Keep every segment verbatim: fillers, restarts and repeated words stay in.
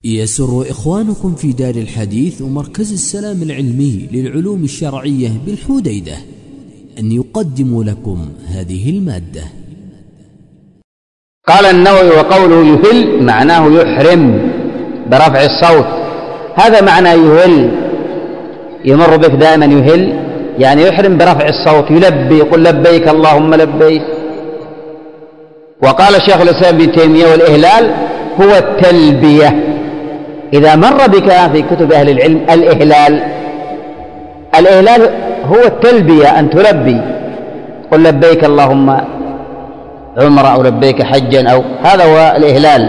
يسر إخوانكم في دار الحديث ومركز السلام العلمي للعلوم الشرعية بالحديدة أن يقدموا لكم هذه المادة. قال النووي: وقوله يهل معناه يحرم برفع الصوت. هذا معنى يهل، يمر بك دائما يهل يعني يحرم برفع الصوت، يلبي، يقول لبيك اللهم لبيك. وقال الشيخ الإسلام ابن تيمية: والإهلال هو التلبية. إذا مر بك في كتب أهل العلم الإهلال، الإهلال هو التلبية، أن تلبي، قل لبيك اللهم عمرة أو لبيك حجا، أو هذا هو الإهلال.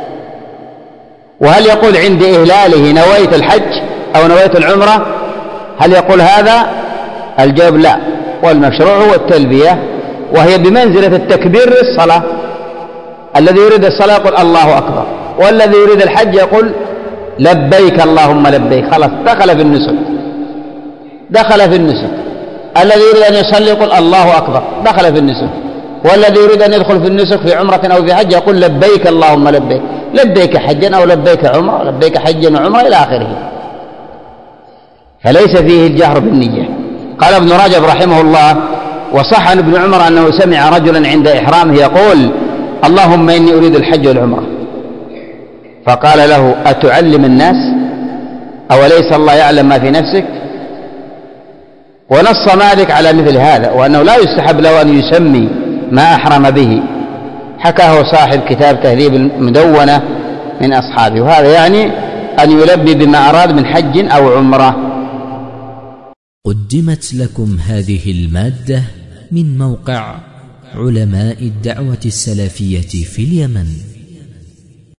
وهل يقول عند إهلاله نويت الحج أو نويت العمرة؟ هل يقول هذا؟ الجواب لا، والمشروع هو التلبية، وهي بمنزلة التكبير للصلاة. الذي يريد الصلاة يقول الله أكبر، والذي يريد الحج يقول لبيك اللهم لبيك، خلاص دخل في النسك، دخل في النسك. الذي يريد أن يصلي يقول الله أكبر، دخل في النسك. والذي يريد أن يدخل في النسك في عمرة أو في حج يقول لبيك اللهم لبيك، لبيك حجا أو لبيك عمرة، لبيك حجا وعمرة إلى آخره. فليس فيه الجهر بالنية. قال ابن رجب رحمه الله: وصح عن ابن عمر أنه سمع رجلا عند إحرامه يقول: اللهم إني أريد الحج والعمرة. فقال له: أتعلم الناس أوليس الله يعلم ما في نفسك؟ ونص مالك على مثل هذا، وأنه لا يستحب له أن يسمي ما أحرم به، حكاه صاحب كتاب تهذيب المدونة من أصحابه. وهذا يعني أن يلبي بما أراد من حج أو عمرة. قدمت لكم هذه المادة من موقع علماء الدعوة السلفية في اليمن.